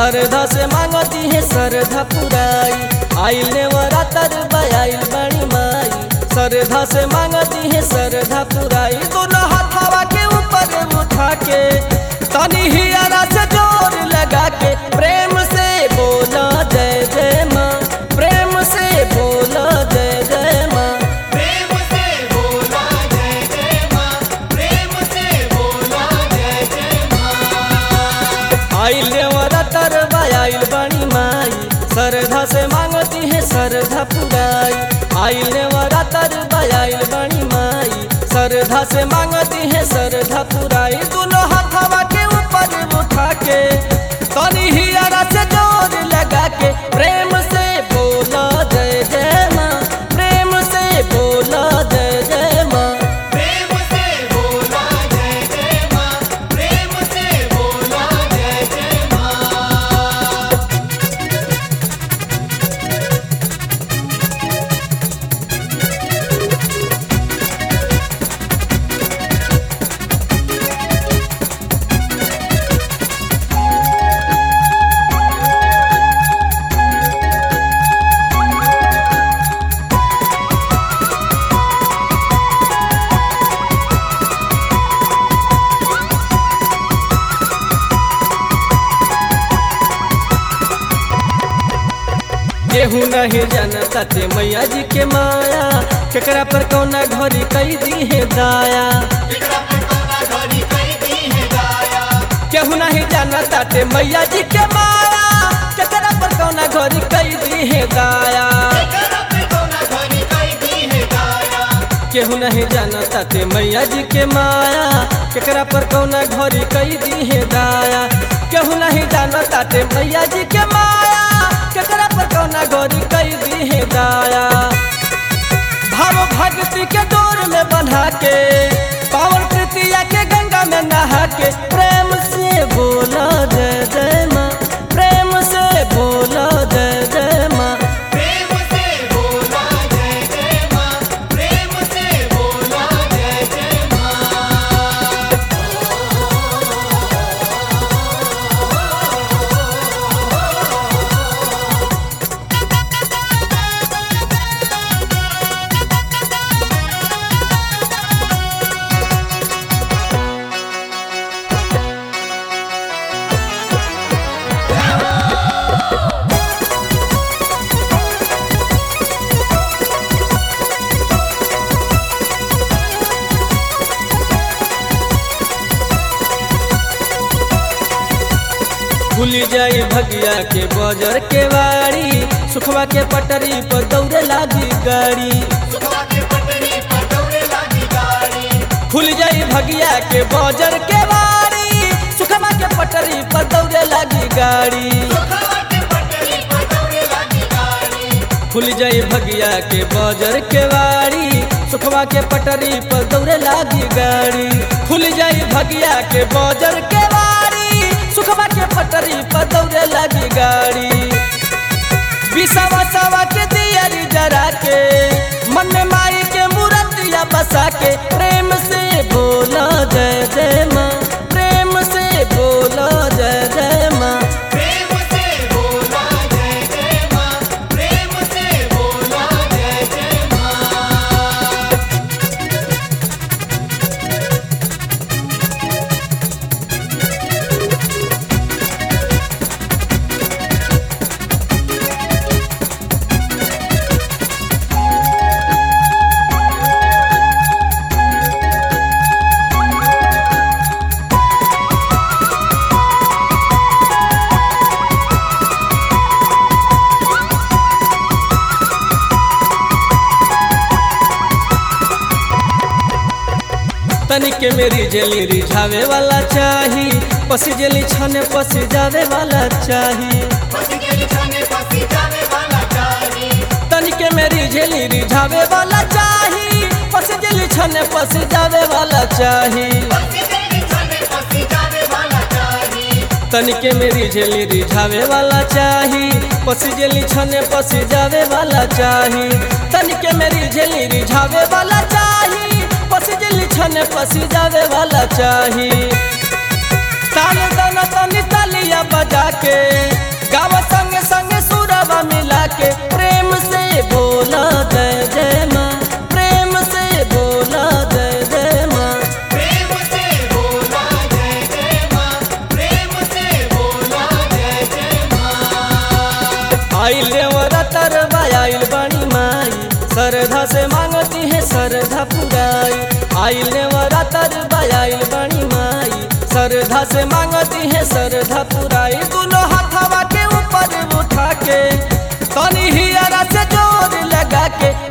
श्रद्धा से मांगती है श्रद्धा पुराई, आइल नवरात्र आइल बड़ी माई। श्रद्धा से मांगती है श्रद्धा पुराई, दोनों हाथवा के ऊपर उठा के तनी हियारा से जोर लगा के प्रेम से बोला जय जय माँ, प्रेम से बोला जय जय माँ। प्रेम से बोला जय जय माँ, प्रेम से बोला जय जय माँ। आइल नवरात्र आइल बड़ी माई, श्रद्धा से मांगती है श्रद्धा पुराई। आइल नवरात्र आइल बड़ी माई, श्रद्धा से मांगती है श्रद्धा पुराई, दोनों हाथवा के ऊपर उठा के तनी हियारा से जोर लगा के प्रेम से बोला जय जय माँ, प्रेम से बोला जय जय माँ। प्रेम से बोला जय जय माँ, प्रेम से बोला जय जय माँ। केहू नहीं जानता ते मैया जी के माया, केकरा पर कौना घड़ी कई दी है दाया। केकरा पे कौना घड़ी कई दी है दाया। केहू नहीं जानता ते मैया जी के माया, केकरा पर कौना घड़ी कई दी है दाया। केकरा पे कौना घड़ी कई दी है दाया। केहू नहीं जानता ते मैया जी के माया, केकरा पर कौना घड़ी कई दी है दाया। केहू नहीं जानता ते मैया जी के माया, केकरा पर कौना घड़ी कई दी है दाया। भाव भक्ति के डोर में बंधा के पावन तृतीया के गंगा में नहा के प्रेम से बोला जय जय माँ, प्रेम से बोला जय जय माँ। प्रेम से बोला जय जय माँ, प्रेम से बोला जय जय माँ। खुल जाई भगिया के बजर के वाड़ी, सुखवा के पटरी पर दौड़े लागी गाड़ी। सुखवा के पटरी पर दौड़े लागी गाड़ी। खुल जाई भगिया के बजर के वाड़ी, सुखवा के पटरी पर दौड़े लागी गाड़ी। सुखवा के पटरी पर दौड़े लागी गाड़ी। खुल जाई भगिया के बजर के वाड़ी, सुखवा के पटरी पर दौड़े लागी गाड़ी। खुल जाई भगिया के बजर के वाड़ी, सुखवा के पटरी पर दौड़े लगी गाड़ी। विसवा सवा के दियारी जरा के मन में माई के मूर्तिया बसा के प्रेम से बोला जय जय माँ, प्रेम से बोला जय जय माँ। प्रेम से बोला जय जय माँ, प्रेम से बोला जय जय माँ। तनिक मेरी जेली रिझावे वाला चाही, पसी जेली छाने पसी जावे वाला चाही। पसी जेली छाने पसी जावे वाला चाही। तनिक मेरी जेली रिझावे वाला चाही, पसी जेली छाने पसी जावे वाला चाही। पसी जेली छाने पसी जावे वाला चाही। तनिक मेरी जेली रिझावे वाला चाही, पसी जेली छाने पसी जावे वाला चाही। तनिक मेरी जेली रिझावे वाला चाही, पसी जेली छाने पसी जावे वाला चाही। ताल दाना तनी तालिया बीना बजा के गावा संग संग सुरवा मिला के प्रेम से बोला जय जय माँ, प्रेम से बोला जय जय माँ। प्रेम से बोला जय जय माँ, प्रेम से बोला जय जय माँ। आइल नवरात्र आइल बड़ी माई, श्रद्धा से मांगती है श्रद्धा पुराई। आइल नवरात्र आइल बड़ी माई, श्रद्धा से मांगती है श्रद्धा पुराई। दोनों हाथवा के ऊपर उठा के तनी हियरा से जोर लगा के